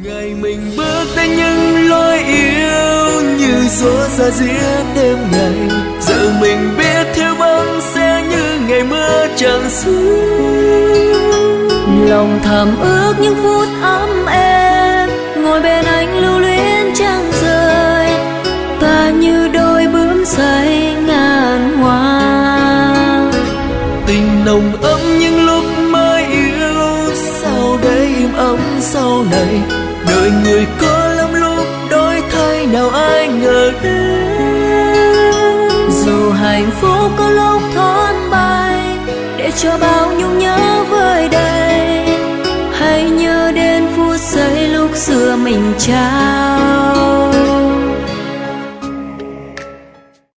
Ngày mình bước đến những lối yêu như gió ra giữa đêm ngày, giờ mình biết thiếu vắng sẽ như ngày mưa chẳng xuống. Lòng thầm ước những phút ấm êm, ngồi bên anh lưu luyến chẳng rời, ta như đôi bướm say ngàn hoa. Tình nồng ấm những lúc mới yêu, sao để im ấm sau này, đời người có lắm lúc đổi thay nào ai ngờ đến. Dù hạnh phúc có lúc thoáng bay, để cho bao nhung nhớ vơi đầy, hãy nhớ đến phút giây lúc xưa mình trao